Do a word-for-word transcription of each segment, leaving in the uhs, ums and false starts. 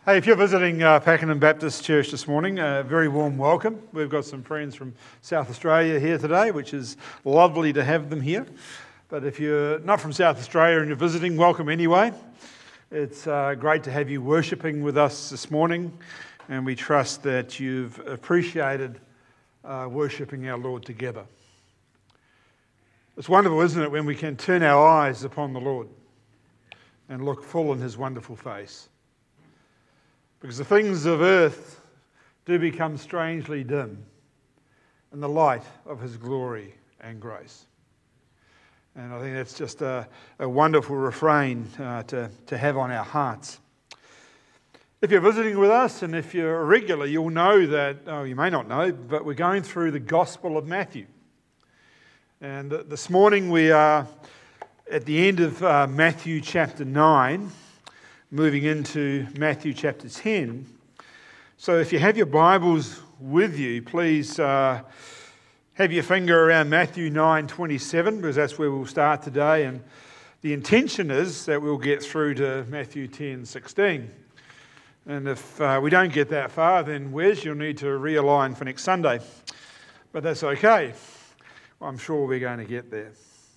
Hey, if you're visiting uh, Pakenham Baptist Church this morning, a very warm welcome. We've got some friends from South Australia here today, which is lovely to have them here. But if you're not from South Australia and you're visiting, welcome anyway. It's uh, great to have you worshipping with us this morning, and we trust that you've appreciated uh, worshipping our Lord together. It's wonderful, isn't it, when we can turn our eyes upon the Lord and look full in His wonderful face. Because the things of earth do become strangely dim in the light of His glory and grace. And I think that's just a, a wonderful refrain uh, to, to have on our hearts. If you're visiting with us and if you're a regular, you'll know that, oh, you may not know, but we're going through the Gospel of Matthew. And this morning we are at the end of uh, Matthew chapter nine. Moving into Matthew chapter ten. So if you have your Bibles with you, please uh, have your finger around Matthew nine twenty-seven, because that's where we'll start today. And the intention is that we'll get through to Matthew ten sixteen. And if uh, we don't get that far, then Wes, you'll need to realign for next Sunday. But that's okay. I'm sure we're going to get there.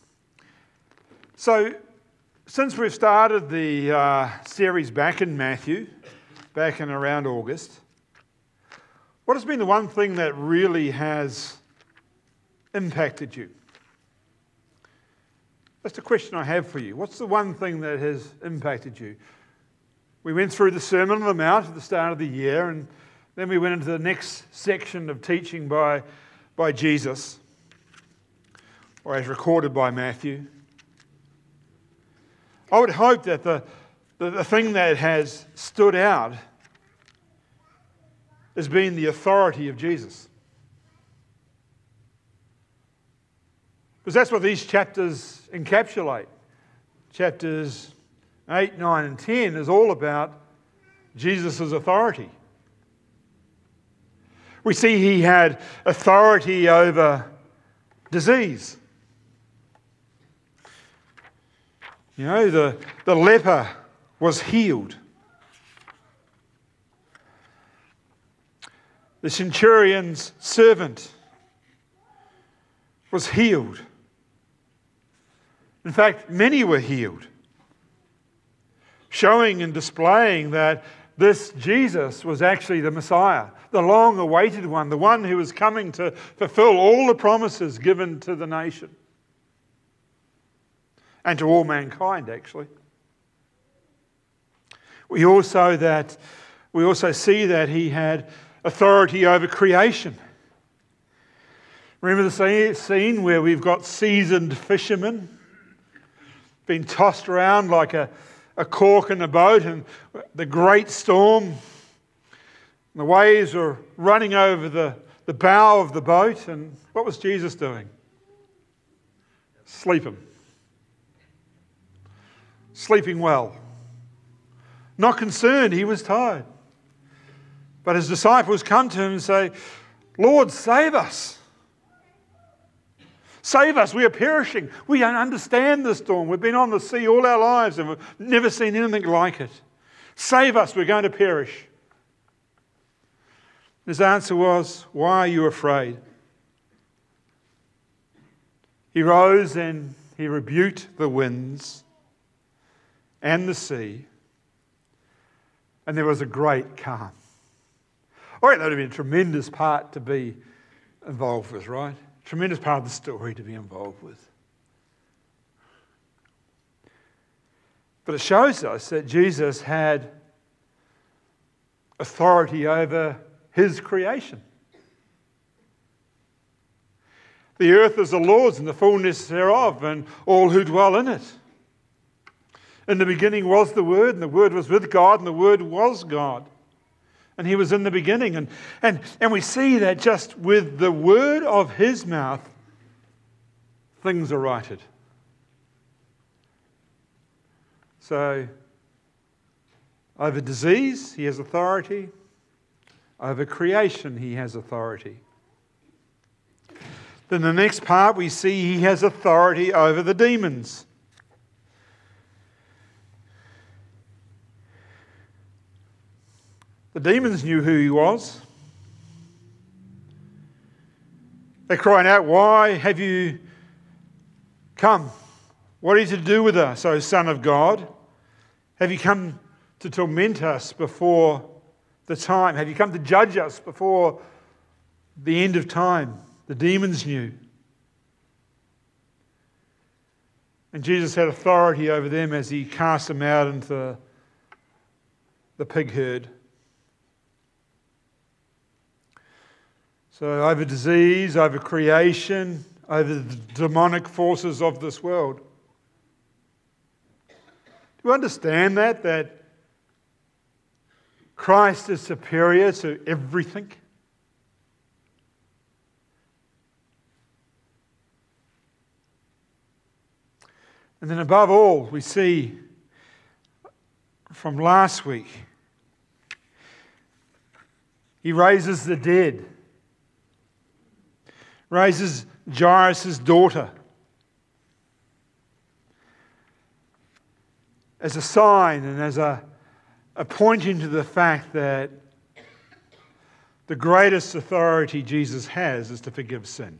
So, since we've started the uh, series back in Matthew, back in around August, what has been the one thing that really has impacted you? That's the question I have for you. What's the one thing that has impacted you? We went through the Sermon on the Mount at the start of the year, and then we went into the next section of teaching by, by Jesus, or as recorded by Matthew. I would hope that the, the, the thing that has stood out has been the authority of Jesus. Because that's what these chapters encapsulate. Chapters eight, nine and ten is all about Jesus' authority. We see He had authority over disease. You know, the, the leper was healed. The centurion's servant was healed. In fact, many were healed, showing and displaying that this Jesus was actually the Messiah, the long-awaited one, the one who was coming to fulfill all the promises given to the nation. And to all mankind, actually. We also that we also see that He had authority over creation. Remember the scene where we've got seasoned fishermen being tossed around like a, a cork in a boat, and the great storm, and the waves are running over the, the bow of the boat, and what was Jesus doing? Sleeping. Sleeping well. Not concerned, He was tired. But His disciples come to Him and say, Lord, save us. Save us, we are perishing. We don't understand the storm. We've been on the sea all our lives and we've never seen anything like it. Save us, we're going to perish. His answer was, why are you afraid? He rose and He rebuked the winds and the sea, and there was a great calm. I reckon that would have been a tremendous part to be involved with, right? Tremendous part of the story to be involved with. But it shows us that Jesus had authority over His creation. The earth is the Lord's and the fullness thereof, and all who dwell in it. In the beginning was the Word, and the Word was with God, and the Word was God. And He was in the beginning. And, and, and we see that just with the word of His mouth, things are righted. So, over disease, He has authority. Over creation, He has authority. Then the next part we see He has authority over the demons. The demons knew who he was. They're crying out, "Why have you come? What are you to do with us, O Son of God? Have you come to torment us before the time? Have you come to judge us before the end of time?" The demons knew. And Jesus had authority over them as he cast them out into the pig herd. So over disease, over creation, over the demonic forces of this world. Do you understand that? That Christ is superior to everything? And then above all, we see from last week, he raises the dead. Raises Jairus' daughter as a sign and as a, a pointing to the fact that the greatest authority Jesus has is to forgive sin.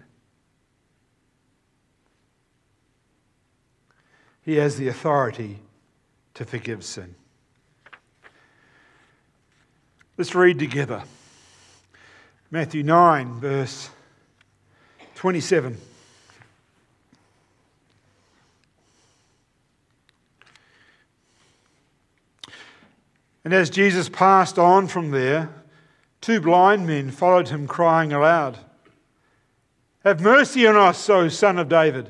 He has the authority to forgive sin. Let's read together. Matthew nine, verse twenty-seven. And as Jesus passed on from there, two blind men followed him, crying aloud, "Have mercy on us, O Son of David."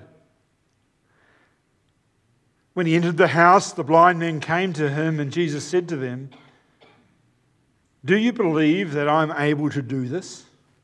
When he entered the house, the blind men came to him, and Jesus said to them, "Do you believe that I am able to do this?"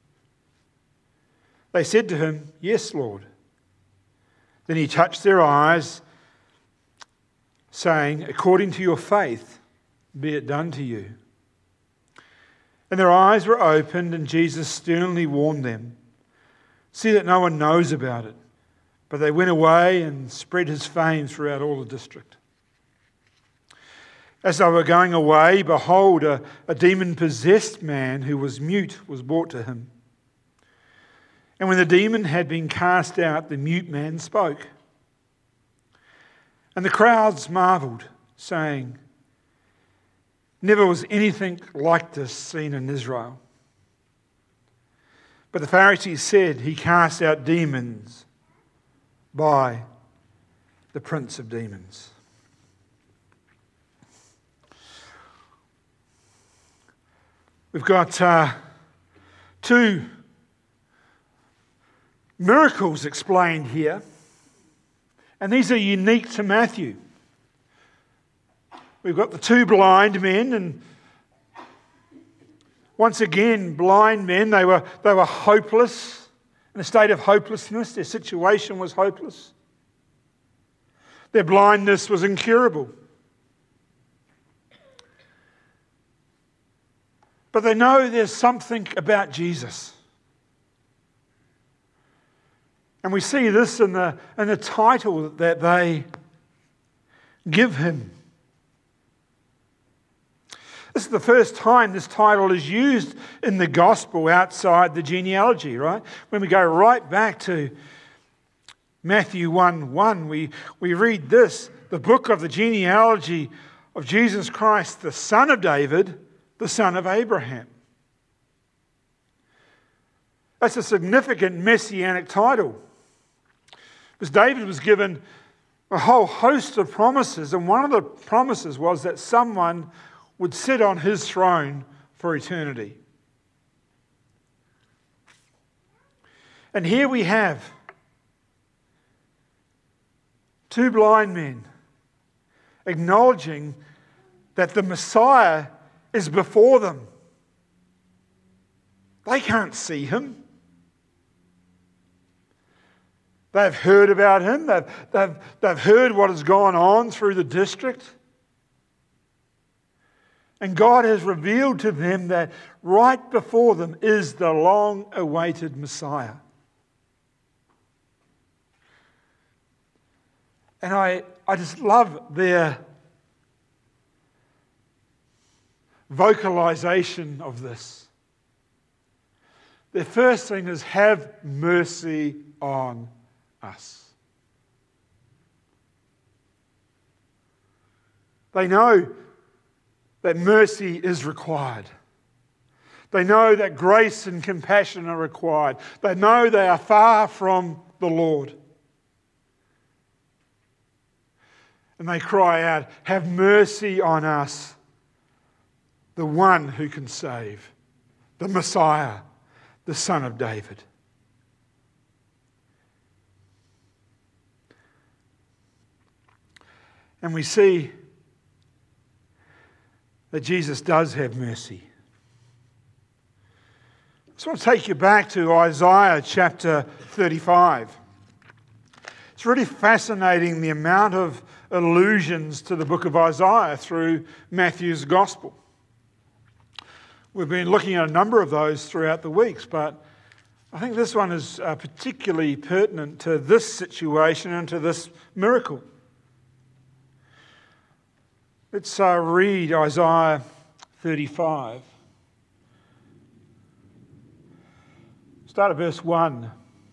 They said to him, "Yes, Lord." Then he touched their eyes, saying, "According to your faith, be it done to you." And their eyes were opened, and Jesus sternly warned them, "See that no one knows about it." But they went away and spread his fame throughout all the district. As they were going away, behold, a, a demon-possessed man who was mute was brought to him. And when the demon had been cast out, the mute man spoke. And the crowds marveled, saying, "Never was anything like this seen in Israel." But the Pharisees said, "He casts out demons by the prince of demons." We've got uh, two miracles explained here, and these are unique to Matthew. We've got the two blind men, and once again, blind men, they were, they were hopeless, in a state of hopelessness. Their situation was hopeless. Their blindness was incurable. But they know there's something about Jesus. And we see this in the, in the title that they give him. This is the first time this title is used in the gospel outside the genealogy, right? When we go right back to Matthew one one, we, we read this, the book of the genealogy of Jesus Christ, the son of David, the son of Abraham. That's a significant messianic title. Because David was given a whole host of promises, and one of the promises was that someone would sit on his throne for eternity. And here we have two blind men acknowledging that the Messiah is before them. They can't see him. They've heard about him. They've, they've, they've heard what has gone on through the district. And God has revealed to them that right before them is the long-awaited Messiah. And I, I just love their vocalization of this. Their first thing is, have mercy on us. They know that mercy is required. They know that grace and compassion are required. They know they are far from the Lord. And they cry out, have mercy on us, the one who can save, the Messiah, the Son of David. And we see that Jesus does have mercy. I just want to take you back to Isaiah chapter thirty-five. It's really fascinating the amount of allusions to the book of Isaiah through Matthew's Gospel. We've been looking at a number of those throughout the weeks, but I think this one is uh, particularly pertinent to this situation and to this miracle. Let's uh, read Isaiah thirty-five. Start at verse one.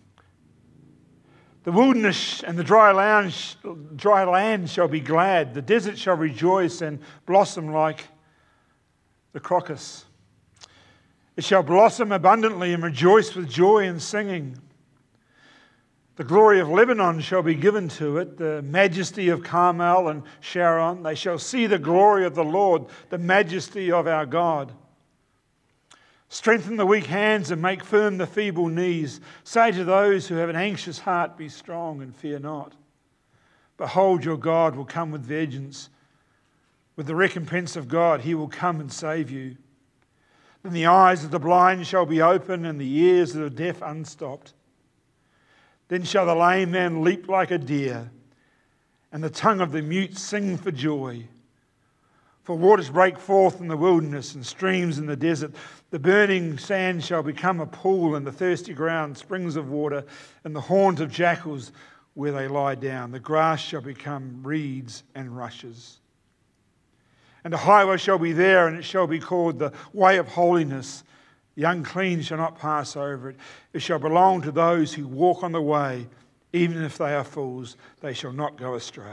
The wilderness and the dry land, dry land shall be glad. The desert shall rejoice and blossom like the crocus. It shall blossom abundantly and rejoice with joy and singing. The glory of Lebanon shall be given to it, the majesty of Carmel and Sharon. They shall see the glory of the Lord, the majesty of our God. Strengthen the weak hands and make firm the feeble knees. Say to those who have an anxious heart, be strong and fear not. Behold, your God will come with vengeance. With the recompense of God, he will come and save you. Then the eyes of the blind shall be open and the ears of the deaf unstopped. Then shall the lame man leap like a deer, and the tongue of the mute sing for joy. For waters break forth in the wilderness and streams in the desert. The burning sand shall become a pool, and the thirsty ground springs of water, and the haunt of jackals where they lie down. The grass shall become reeds and rushes. And a highway shall be there, and it shall be called the way of holiness. The unclean shall not pass over it. It shall belong to those who walk on the way. Even if they are fools, they shall not go astray.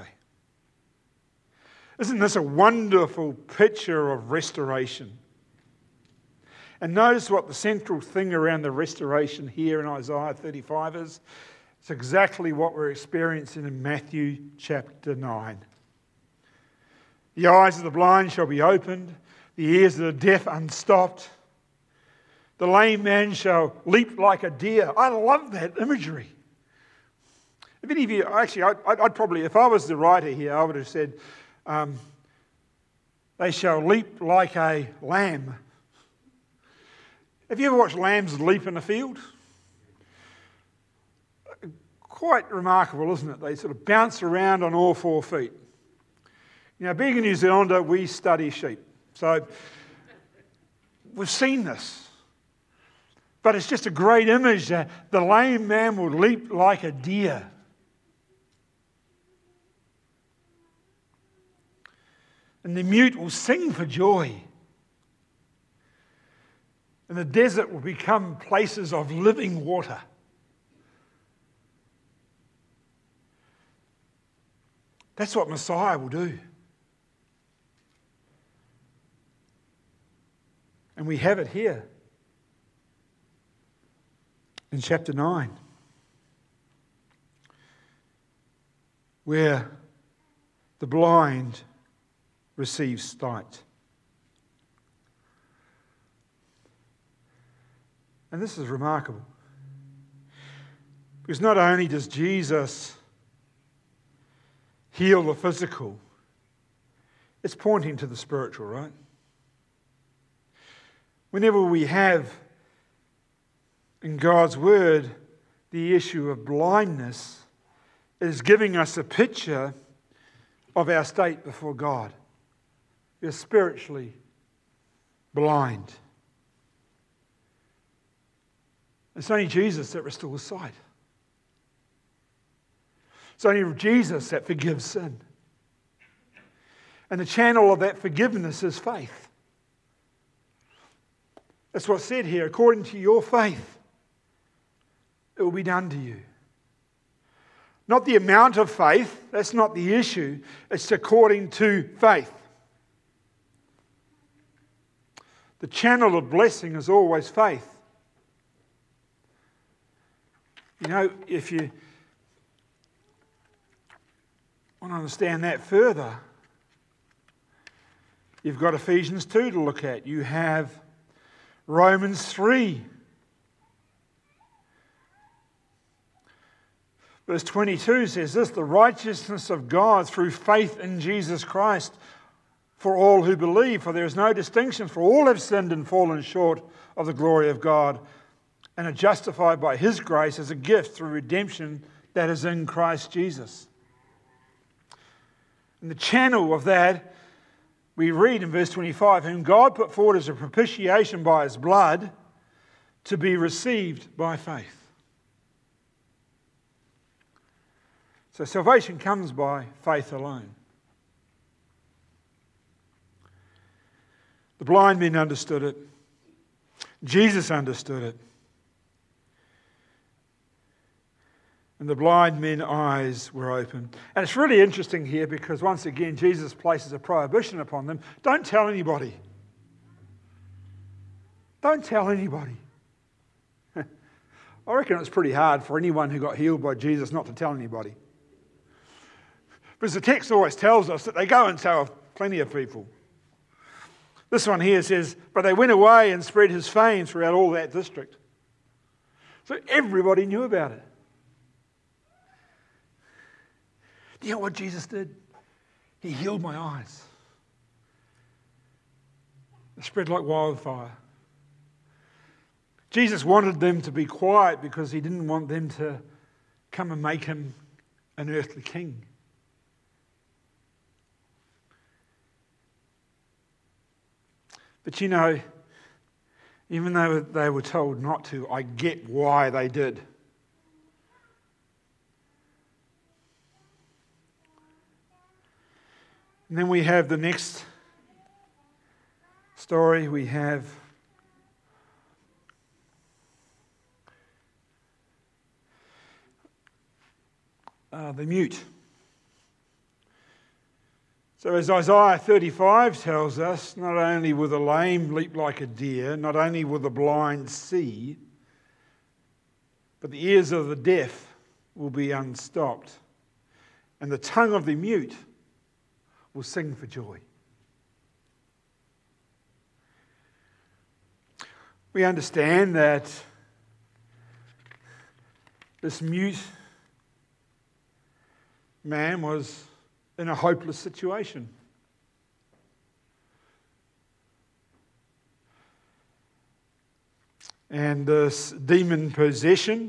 Isn't this a wonderful picture of restoration? And notice what the central thing around the restoration here in Isaiah thirty-five is. It's exactly what we're experiencing in Matthew chapter nine. The eyes of the blind shall be opened, the ears of the deaf unstopped. The lame man shall leap like a deer. I love that imagery. If any of you, actually, I'd, I'd probably, if I was the writer here, I would have said, um, they shall leap like a lamb. Have you ever watched lambs leap in a field? Quite remarkable, isn't it? They sort of bounce around on all four feet. You know, being a New Zealander, we study sheep. So we've seen this. But it's just a great image that the lame man will leap like a deer. And the mute will sing for joy. And the desert will become places of living water. That's what Messiah will do. And we have it here in chapter nine, where the blind receive sight. And this is remarkable, because not only does Jesus heal the physical, it's pointing to the spiritual, right? Whenever we have in God's word the issue of blindness, it is giving us a picture of our state before God. We're spiritually blind. It's only Jesus that restores sight. It's only Jesus that forgives sin. And the channel of that forgiveness is faith. That's what's said here. According to your faith, it will be done to you. Not the amount of faith, that's not the issue. It's according to faith. The channel of blessing is always faith. You know, if you want to understand that further, you've got Ephesians two to look at. You have Romans three. Verse twenty-two says this, the righteousness of God through faith in Jesus Christ for all who believe, for there is no distinction, for all have sinned and fallen short of the glory of God, and are justified by His grace as a gift through redemption that is in Christ Jesus. And the channel of that, we read in verse twenty-five, whom God put forward as a propitiation by His blood to be received by faith. So salvation comes by faith alone. The blind men understood it. Jesus understood it. And the blind men's eyes were open. And it's really interesting here because once again Jesus places a prohibition upon them. Don't tell anybody. Don't tell anybody. I reckon it's pretty hard for anyone who got healed by Jesus not to tell anybody. Because the text always tells us that they go and tell plenty of people. This one here says, but they went away and spread His fame throughout all that district. So everybody knew about it. Do you know what Jesus did? He healed my eyes. It spread like wildfire. Jesus wanted them to be quiet because He didn't want them to come and make Him an earthly king. But you know, even though they were told not to, I get why they did. And then we have the next story. We have uh, the mute. So as Isaiah thirty-five tells us, not only will the lame leap like a deer, not only will the blind see, but the ears of the deaf will be unstopped, and the tongue of the mute will sing for joy. We understand that this mute man was in a hopeless situation. And this demon possession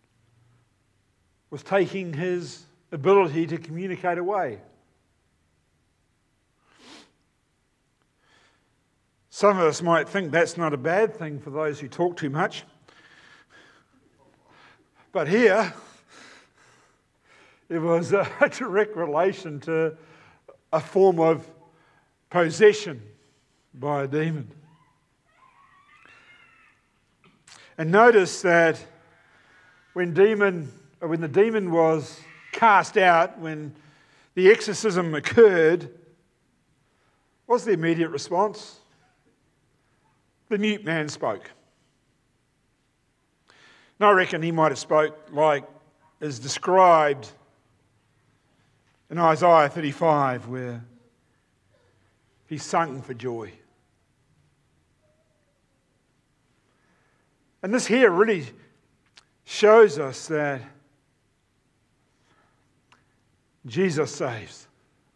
was taking his ability to communicate away. Some of us might think that's not a bad thing for those who talk too much. But here, it was a direct relation to a form of possession by a demon. And notice that when demon, or when the demon was cast out, when the exorcism occurred, what was the immediate response? The mute man spoke. And I reckon he might have spoke like is described in Isaiah thirty-five, where he sung for joy. And this here really shows us that Jesus saves.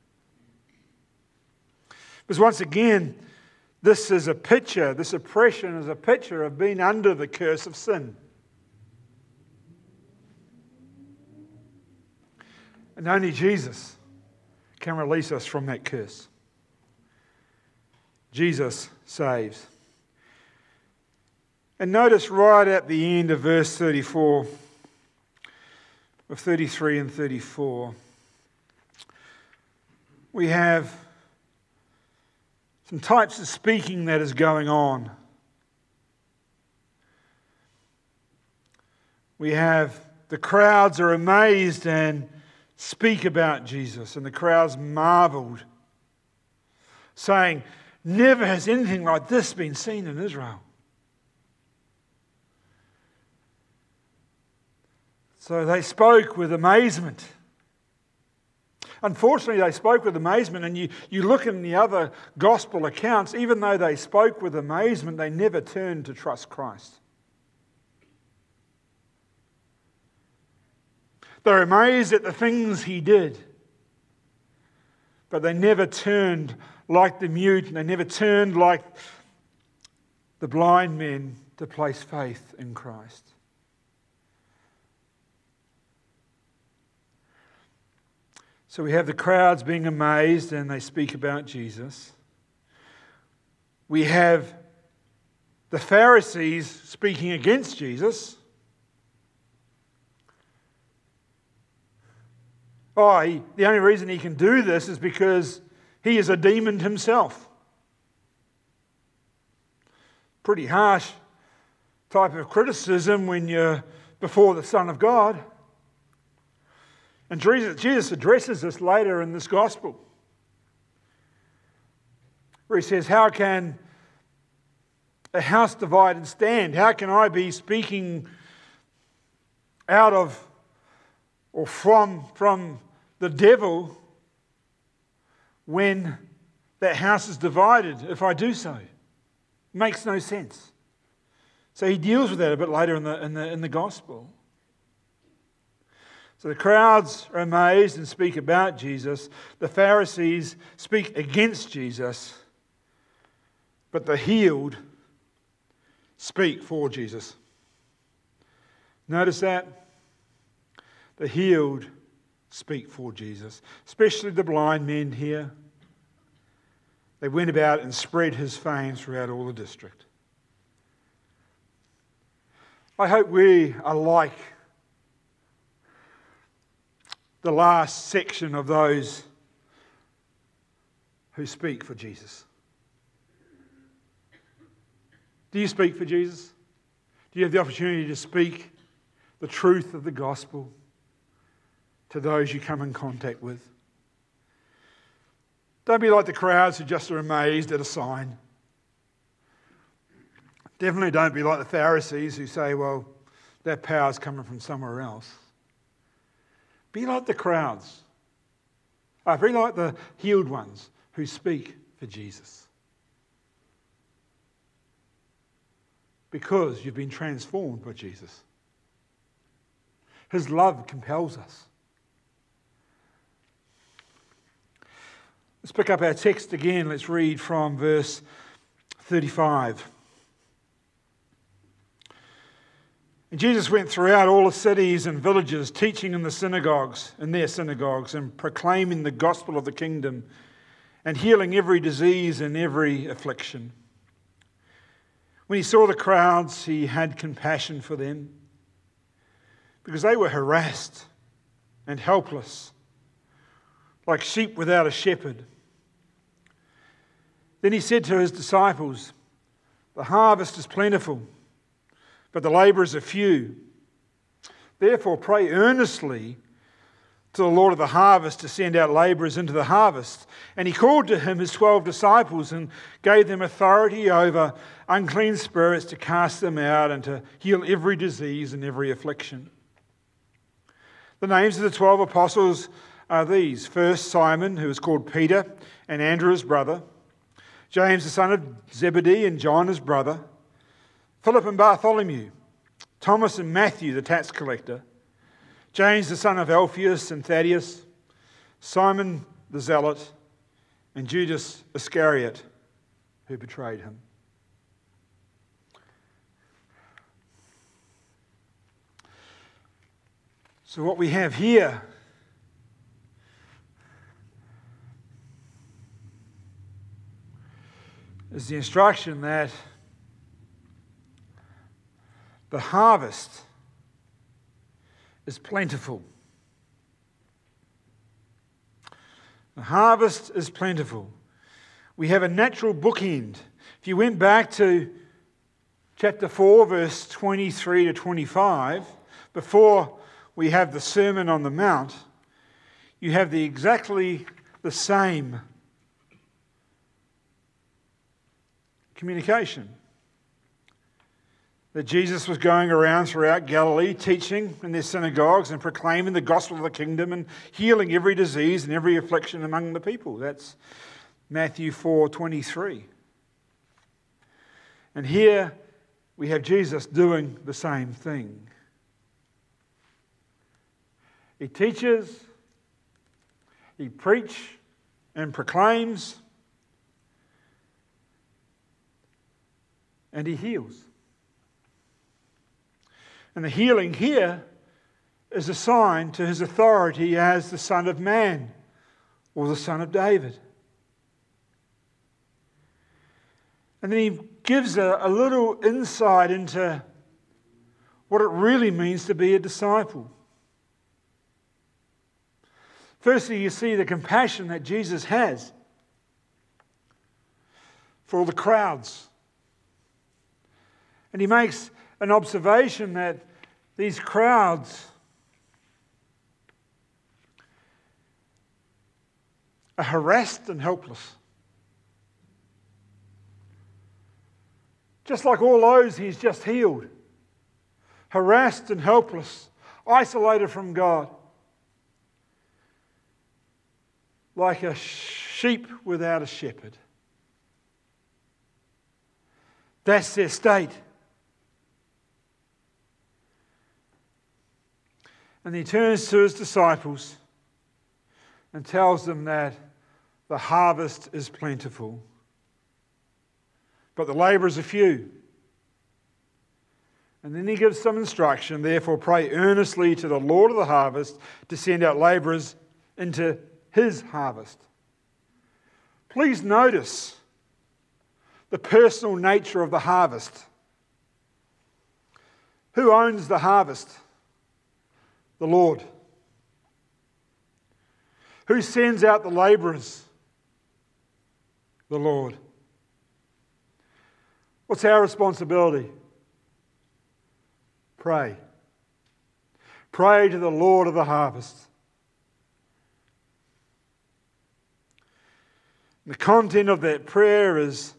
Because once again, this is a picture, this oppression is a picture of being under the curse of sin. And only Jesus can release us from that curse. Jesus saves. And notice right at the end of verse thirty-four, of thirty-three and thirty-four, we have some types of speaking that is going on. we have the crowds are amazed and speak about Jesus, and the crowds marveled, saying, "Never has anything like this been seen in Israel." So they spoke with amazement. Unfortunately, they spoke with amazement, and you, you look in the other gospel accounts, even though they spoke with amazement, they never turned to trust Christ. They're amazed at the things he did, but they never turned like the mute, and they never turned like the blind men to place faith in Christ. So we have the crowds being amazed and they speak about Jesus. We have the Pharisees speaking against Jesus. Oh, he, the only reason he can do this is because he is a demon himself. Pretty harsh type of criticism when you're before the Son of God. And Jesus addresses this later in this gospel, where he says, "How can a house divided stand? How can I be speaking out of or from, from the devil when that house is divided if I do so?" It makes no sense. So he deals with that a bit later in the, in the, in the gospel. So the crowds are amazed and speak about Jesus. The Pharisees speak against Jesus. But the healed speak for Jesus. Notice that? The healed speak for Jesus. Especially the blind men here. They went about and spread his fame throughout all the district. I hope we are like the last section of those who speak for Jesus. Do you speak for Jesus? Do you have the opportunity to speak the truth of the gospel to those you come in contact with? Don't be like the crowds who just are amazed at a sign. Definitely don't be like the Pharisees who say, well, that power's coming from somewhere else. Be like the crowds. Oh, be like the healed ones who speak for Jesus. Because you've been transformed by Jesus. His love compels us. Let's pick up our text again. Let's read from verse thirty-five. And Jesus went throughout all the cities and villages, teaching in the synagogues, in their synagogues, and proclaiming the gospel of the kingdom, and healing every disease and every affliction. When he saw the crowds, he had compassion for them, because they were harassed and helpless, like sheep without a shepherd. Then he said to his disciples, "The harvest is plentiful, but the labourers are few. Therefore pray earnestly to the Lord of the harvest to send out labourers into the harvest." And he called to him his twelve disciples and gave them authority over unclean spirits to cast them out and to heal every disease and every affliction. The names of the twelve apostles are these. First, Simon, who is called Peter, and Andrew his brother. James the son of Zebedee and John his brother. Philip and Bartholomew, Thomas and Matthew the tax collector, James the son of Alphaeus and Thaddeus, Simon the zealot, and Judas Iscariot, who betrayed him. So what we have here is the instruction that the harvest is plentiful. The harvest is plentiful. We have a natural bookend. If you went back to chapter four, verse twenty-three to twenty-five, before we have the Sermon on the Mount, you have the exactly the same communication. That Jesus was going around throughout Galilee teaching in their synagogues and proclaiming the gospel of the kingdom and healing every disease and every affliction among the people. That's Matthew four twenty-three. And here we have Jesus doing the same thing. He teaches, he preaches and proclaims, and he heals. And the healing here is a sign to his authority as the Son of Man or the Son of David. And then he gives a, a little insight into what it really means to be a disciple. Firstly, you see the compassion that Jesus has for all the crowds. And he makes an observation that these crowds are harassed and helpless. Just like all those he's just healed. Harassed and helpless, isolated from God. Like a sheep without a shepherd. That's their state. And he turns to his disciples and tells them that the harvest is plentiful, but the labourers are few. And then he gives some instruction, therefore pray earnestly to the Lord of the harvest to send out labourers into his harvest. Please notice the personal nature of the harvest. Who owns the harvest? The Lord. Who sends out the labourers? The Lord. What's our responsibility? Pray. Pray to the Lord of the harvest. The content of that prayer is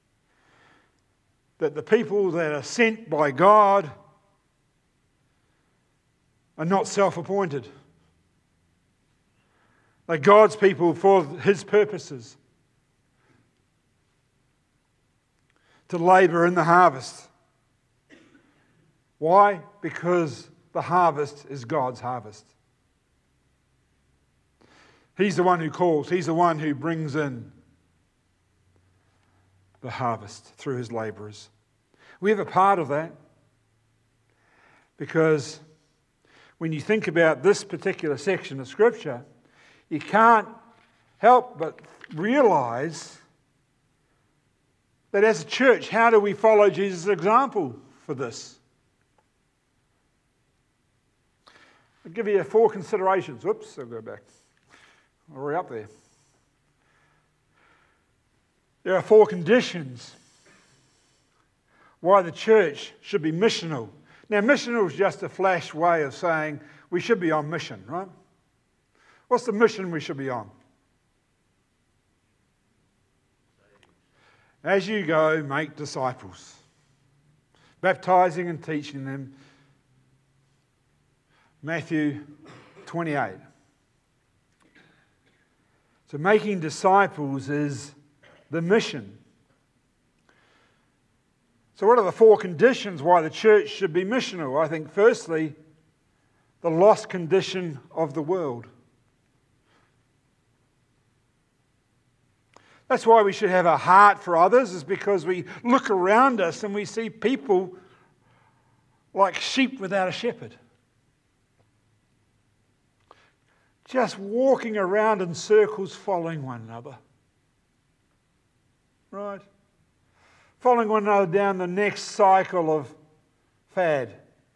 that the people that are sent by God are not self-appointed. They're God's people for his purposes. To labour in the harvest. Why? Because the harvest is God's harvest. He's the one who calls. He's the one who brings in the harvest through his labourers. We have a part of that because when you think about this particular section of Scripture, you can't help but realise that as a church, how do we follow Jesus' example for this? I'll give you four considerations. Oops, I'll go back. We're up there. There are four conditions why the church should be missional. Now, missional is just a flash way of saying we should be on mission, right? What's the mission we should be on? As you go, make disciples, baptizing and teaching them. Matthew twenty-eight. So making disciples is the mission. So what are the four conditions why the church should be missional? I think firstly, the lost condition of the world. That's why we should have a heart for others, is because we look around us and we see people like sheep without a shepherd. Just walking around in circles following one another. Right? Following one another down the next cycle of fad.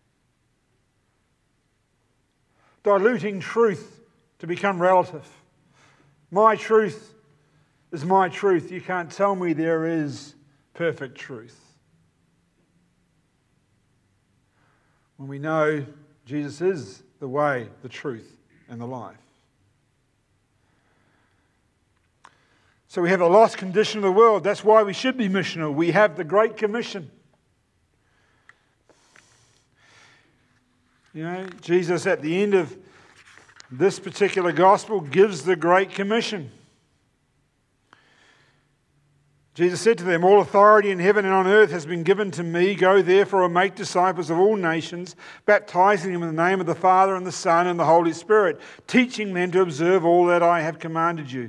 Diluting truth to become relative. My truth is my truth. You can't tell me there is perfect truth. When we know Jesus is the way, the truth, and the life. So we have a lost condition of the world. That's why we should be missional. We have the Great Commission. You know, Jesus at the end of this particular gospel gives the Great Commission. Jesus said to them, "All authority in heaven and on earth has been given to me. Go therefore and make disciples of all nations, baptizing them in the name of the Father and the Son and the Holy Spirit, teaching them to observe all that I have commanded you."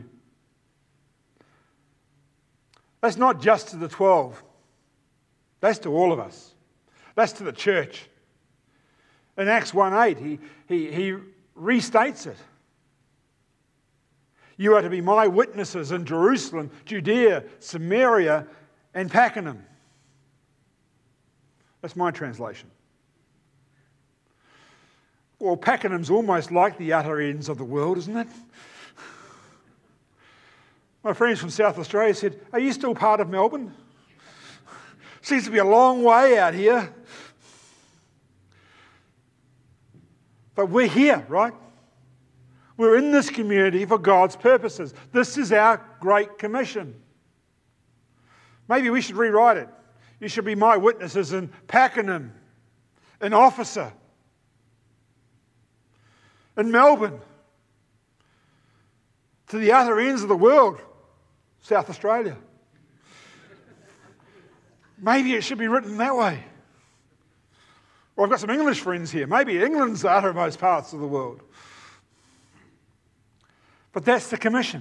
That's not just to the twelve. That's to all of us. That's to the church. In Acts one eight, he, he, he restates it. You are to be my witnesses in Jerusalem, Judea, Samaria, and Pakenham. That's my translation. Well, Pakenham's almost like the utter ends of the world, isn't it? My friends from South Australia said, "Are you still part of Melbourne? Seems to be a long way out here." But we're here, right? We're in this community for God's purposes. This is our Great Commission. Maybe we should rewrite it. You should be my witnesses in Pakenham, in Officer, in Melbourne, to the other ends of the world, South Australia. Maybe it should be written that way. Or I've got some English friends here. Maybe England's the uttermost parts of the world. But that's the commission.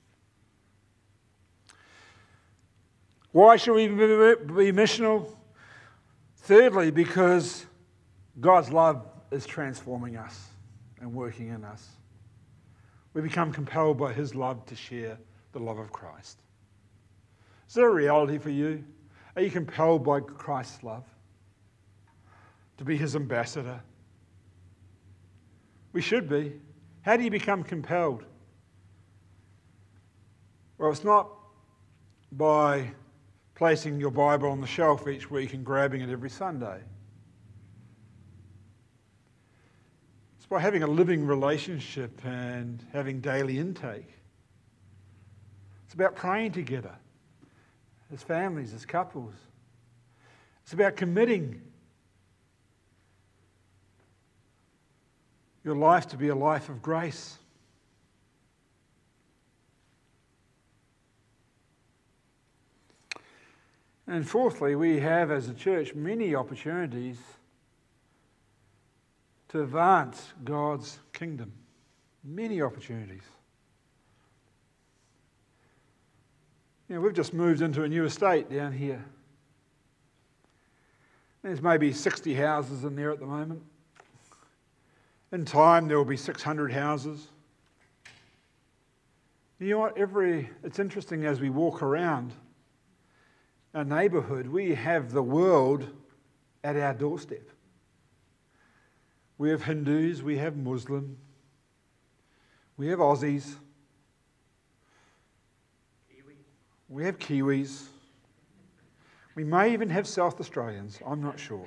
Why should we be missional? Thirdly, because God's love is transforming us and working in us. We become compelled by His love to share the love of Christ. Is that a reality for you? Are you compelled by Christ's love to be His ambassador? We should be. How do you become compelled? Well, it's not by placing your Bible on the shelf each week and grabbing it every Sunday. It's by having a living relationship and having daily intake. It's about praying together as families, as couples. It's about committing your life to be a life of grace. And fourthly, we have as a church many opportunities to advance God's kingdom. Many opportunities. You know, we've just moved into a new estate down here. There's maybe sixty houses in there at the moment. In time, there will be six hundred houses. You know what? Every, it's interesting as we walk around our neighbourhood, we have the world at our doorstep. We have Hindus, we have Muslim, we have Aussies, Kiwi. We have Kiwis. We may even have South Australians, I'm not sure.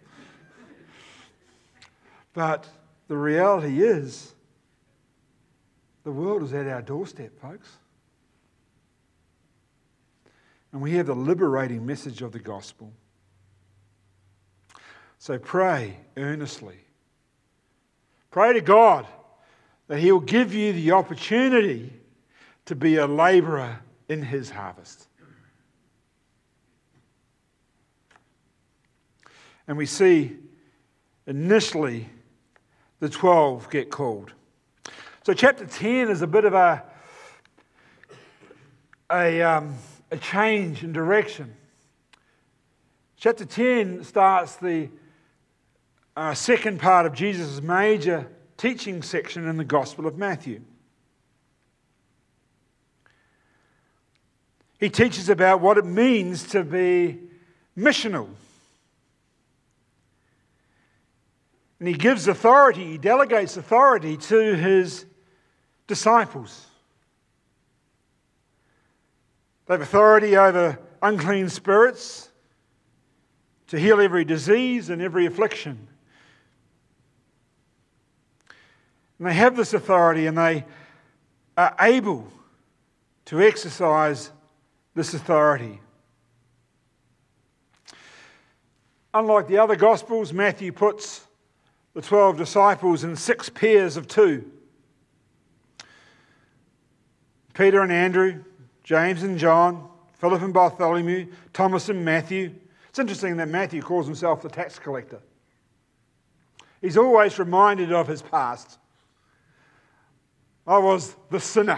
But the reality is, the world is at our doorstep, folks. And we have the liberating message of the gospel. So pray earnestly. Pray to God that He will give you the opportunity to be a labourer in His harvest. And we see initially the twelve get called. So chapter ten is a bit of a, a, um, a change in direction. Chapter ten starts the uh, second part of Jesus' major teaching section in the Gospel of Matthew. He teaches about what it means to be missional. And he gives authority, he delegates authority to his disciples. They have authority over unclean spirits to heal every disease and every affliction. And they have this authority and they are able to exercise this authority. Unlike the other Gospels, Matthew puts the twelve disciples in six pairs of two. Peter and Andrew, James and John, Philip and Bartholomew, Thomas and Matthew. It's interesting that Matthew calls himself the tax collector. He's always reminded of his past. I was the sinner.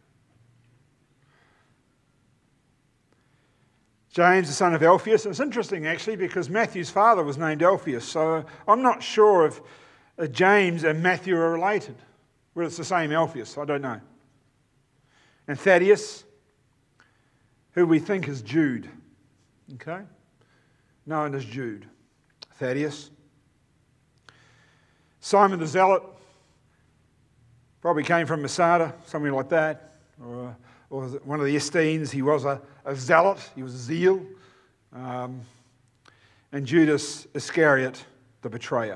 James, the son of Alphaeus. And it's interesting, actually, because Matthew's father was named Alphaeus. So I'm not sure if uh, James and Matthew are related. Whether it's the same Alphaeus, I don't know. And Thaddeus, who we think is Jude. Okay? Known as Jude. Thaddeus. Simon the Zealot. Probably came from Masada, something like that. Or, or one of the Essenes. He was a, a zealot. He was a zeal. Um, and Judas Iscariot, the betrayer.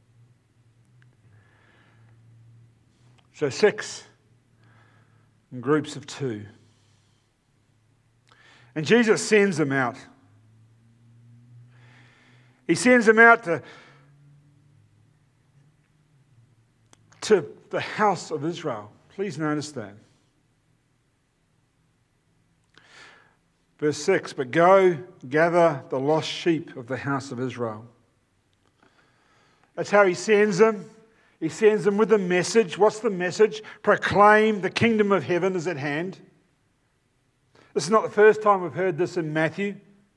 So six in groups of two. And Jesus sends them out. He sends them out to, to the house of Israel. Please notice that. Verse six, but go gather the lost sheep of the house of Israel. That's how he sends them. He sends them with a message. What's the message? Proclaim the kingdom of heaven is at hand. This is not the first time we've heard this in Matthew.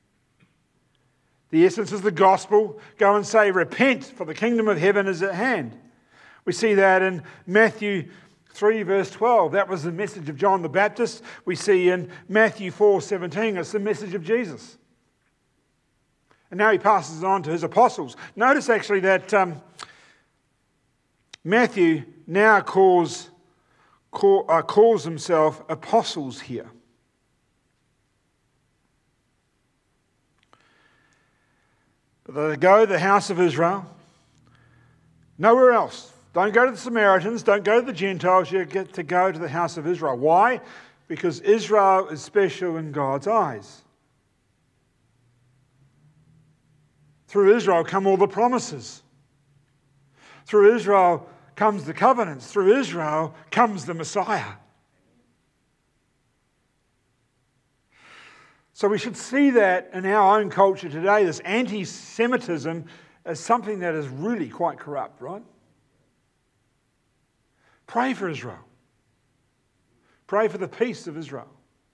The essence is the gospel. Go and say, repent, for the kingdom of heaven is at hand. We see that in Matthew three, verse twelve. That was the message of John the Baptist. We see in Matthew four, seventeen, it's the message of Jesus. And now he passes it on to his apostles. Notice actually that um, Matthew now calls, call, uh, calls himself apostles here. But they go to the house of Israel, nowhere else. Don't go to the Samaritans, don't go to the Gentiles, you get to go to the house of Israel. Why? Because Israel is special in God's eyes. Through Israel come all the promises. Through Israel comes the covenants. Through Israel comes the Messiah. So we should see that in our own culture today, this anti-Semitism, as something that is really quite corrupt, right? Pray for Israel. Pray for the peace of Israel.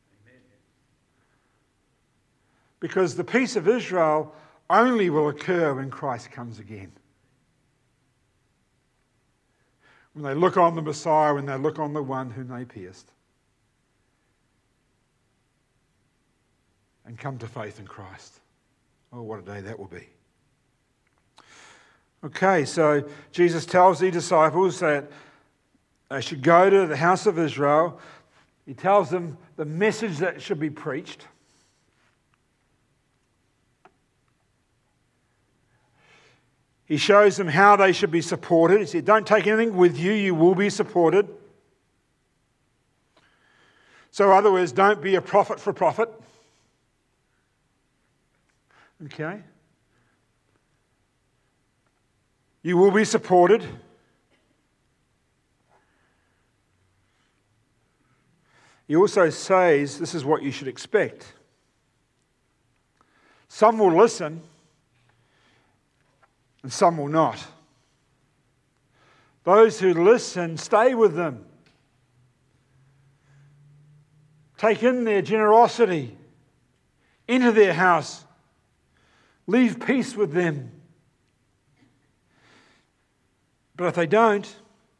Because the peace of Israel only will occur when Christ comes again. When they look on the Messiah, when they look on the one whom they pierced. And come to faith in Christ. Oh, what a day that will be. Okay, so Jesus tells the disciples that they should go to the house of Israel. He tells them the message that should be preached. He shows them how they should be supported. He said, don't take anything with you, you will be supported. So in other words, don't be a prophet for profit. Okay? You will be supported. He also says this is what you should expect. Some will listen and some will not. Those who listen, stay with them. Take in their generosity. Enter their house. Leave peace with them. But if they don't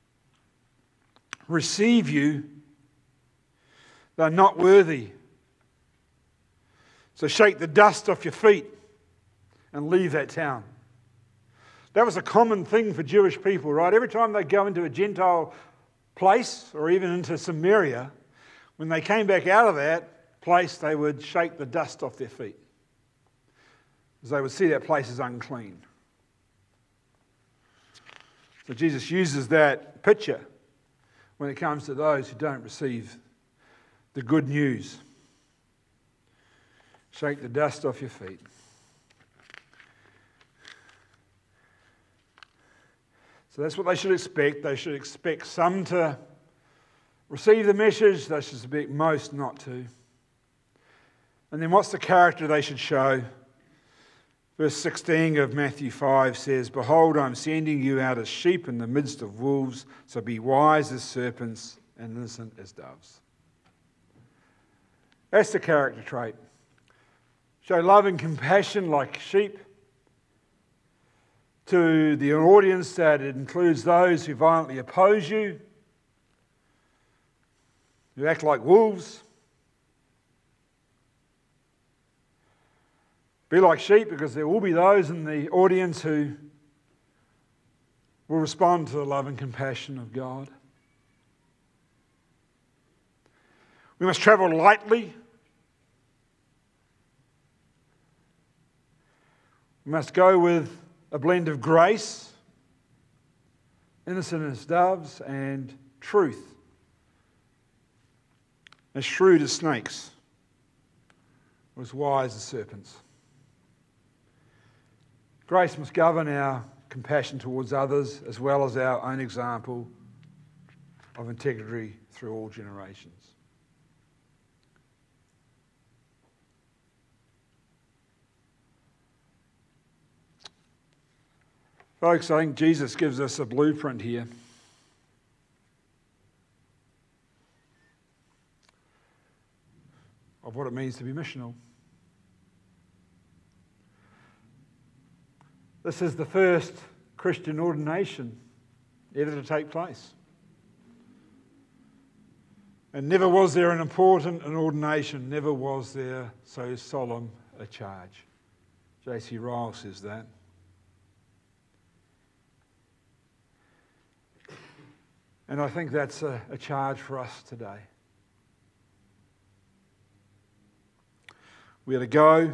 receive you, they're not worthy. So shake the dust off your feet and leave that town. That was a common thing for Jewish people, right? Every time they go into a Gentile place or even into Samaria, when they came back out of that place, they would shake the dust off their feet, because they would see that place as unclean. So Jesus uses that picture when it comes to those who don't receive the good news. Shake the dust off your feet. So that's what they should expect. They should expect some to receive the message. They should expect most not to. And then what's the character they should show? Verse sixteen of Matthew five says, "Behold, I'm sending you out as sheep in the midst of wolves, so be wise as serpents and innocent as doves." That's the character trait. Show love and compassion like sheep to the audience that it includes those who violently oppose you, who act like wolves. Be like sheep, because there will be those in the audience who will respond to the love and compassion of God. We must travel lightly. We must go with a blend of grace, innocent as doves, and truth, as shrewd as snakes, or as wise as serpents. Grace must govern our compassion towards others, as well as our own example of integrity through all generations. Folks, I think Jesus gives us a blueprint here. Of what it means to be missional. This is the first Christian ordination ever to take place. And never was there an important an ordination, never was there so solemn a charge. J C Ryle says that. And I think that's a, a charge for us today. We are to go. You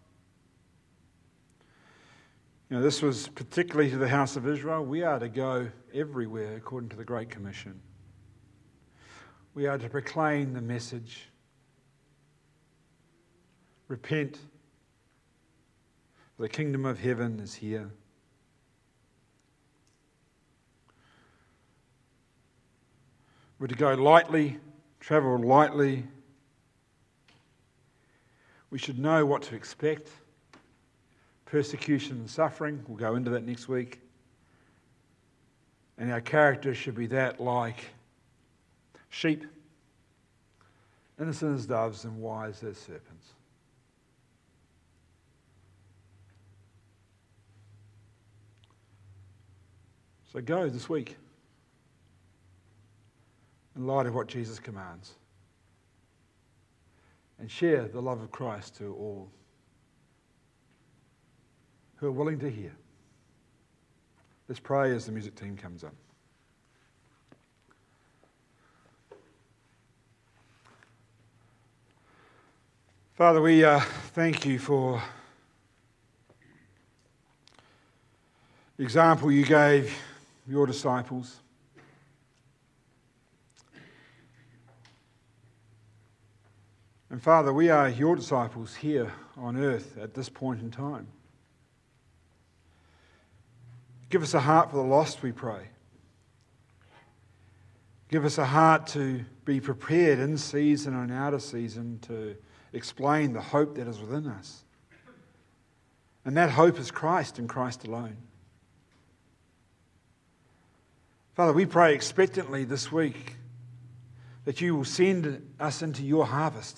know, this was particularly to the house of Israel. We are to go everywhere according to the Great Commission. We are to proclaim the message. Repent. The kingdom of heaven is here. We're to go lightly, travel lightly. We should know what to expect. Persecution and suffering, we'll go into that next week. And our character should be that like sheep, innocent as doves and wise as serpents. So go this week in light of what Jesus commands, and share the love of Christ to all who are willing to hear. Let's pray as the music team comes up. Father, we uh, thank you for the example you gave your disciples. And Father, we are your disciples here on earth at this point in time. Give us a heart for the lost, we pray. Give us a heart to be prepared in season and out of season to explain the hope that is within us. And that hope is Christ and Christ alone. Father, we pray expectantly this week that you will send us into your harvest.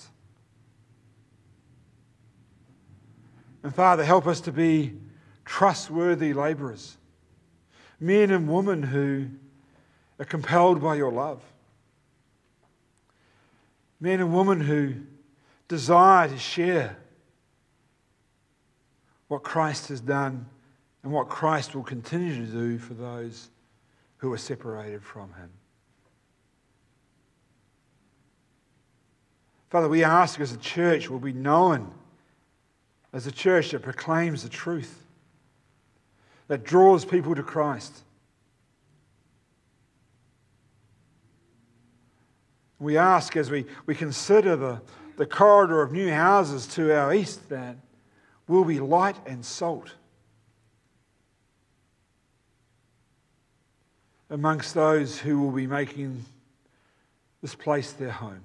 And Father, help us to be trustworthy labourers, men and women who are compelled by your love, men and women who desire to share what Christ has done and what Christ will continue to do for those who are separated from him. Father, we ask as a church will be known as a church that proclaims the truth, that draws people to Christ, We ask as we, we consider the, the corridor of new houses to our east that we'll be light and salt amongst those who will be making this place their home.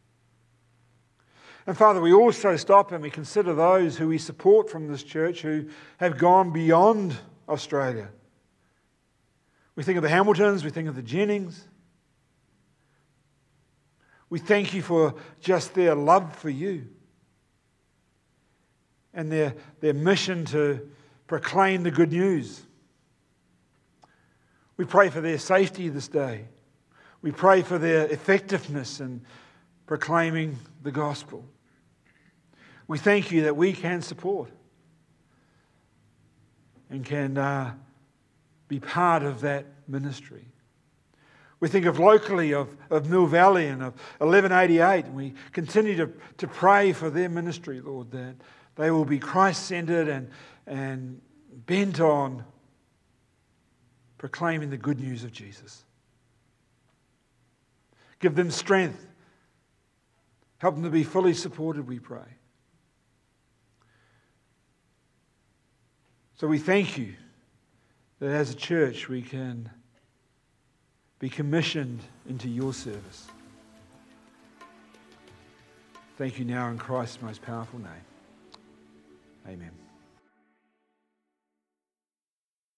And Father, we also stop and we consider those who we support from this church who have gone beyond Australia. We think of the Hamiltons, we think of the Jennings. We thank you for just their love for you and their, their mission to proclaim the good news. We pray for their safety this day. We pray for their effectiveness in proclaiming the gospel. We thank you that we can support and can uh, be part of that ministry. We think of locally of, of Mill Valley and of eleven eighty-eight, and we continue to, to pray for their ministry, Lord, that they will be Christ-centered and, and bent on proclaiming the good news of Jesus. Give them strength. Help them to be fully supported, we pray. So we thank you that as a church we can be commissioned into your service. Thank you now in Christ's most powerful name. Amen.